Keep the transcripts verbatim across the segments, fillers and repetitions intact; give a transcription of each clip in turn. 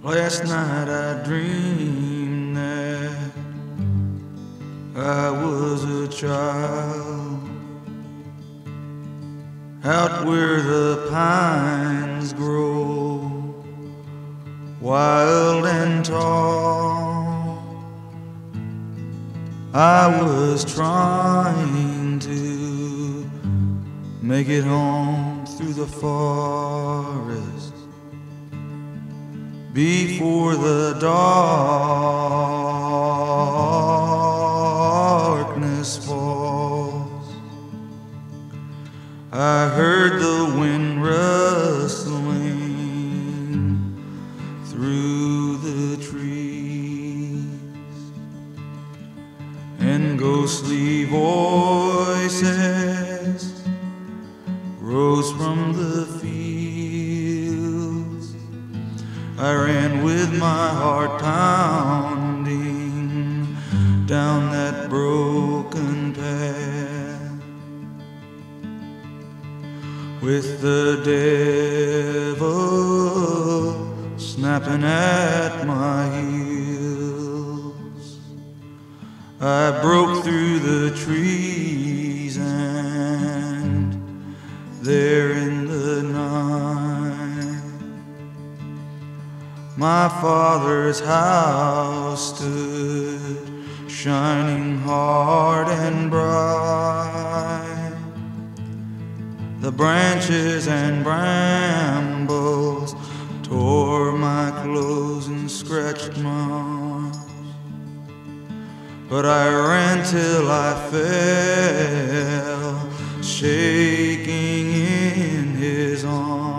Last night I dreamed that I was a child out where the pines grow wild and tall. I was trying to make it home through the forest before the darkness falls. I heard the wind rustling through the trees, and ghostly voices rose from the fields. I ran with my heart pounding down that broken path, with the devil snapping at my heels. I broke through the trees, and there in the night my father's house stood shining hard and bright. The branches and brambles tore my clothes and scratched my arms, but I ran till I fell, shaking in his arms.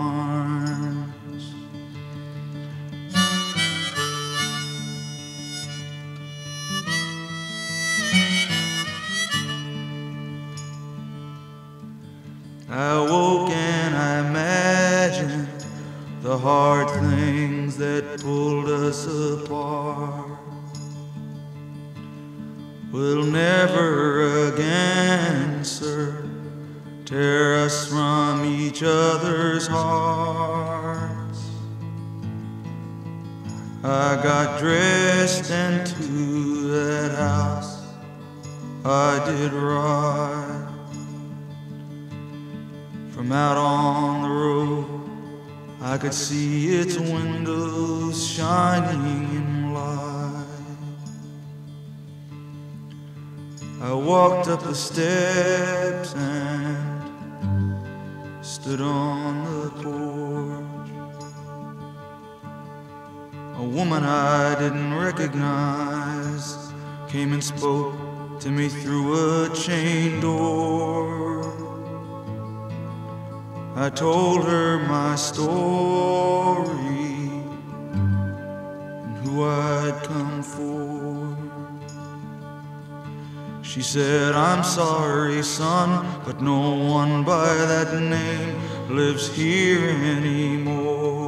I awoke and I imagined the hard things that pulled us apart will never again, sir, tear us from each other's hearts. I got dressed and to that house I did ride. From out on the road I could see its windows shining in light. I walked up the steps and stood on the porch. A woman I didn't recognize came and spoke to me through a chain door. I told her my story and who I'd come for. She said, "I'm sorry, son, but no one by that name lives here anymore."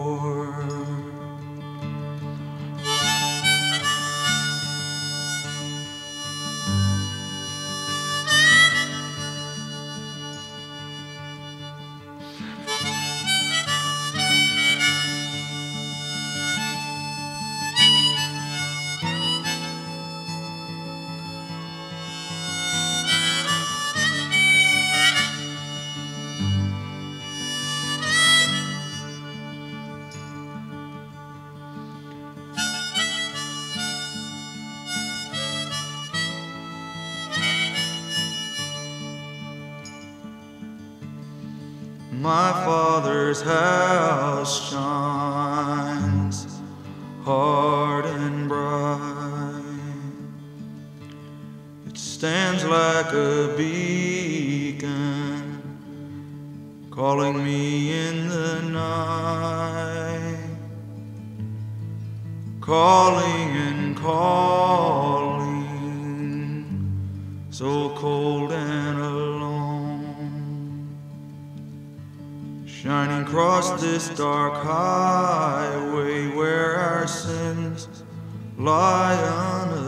My father's house shines hard and bright. It stands like a beacon, calling me in the night, calling and calling, so cold and alone. Shining across this dark highway where our sins lie unatoned.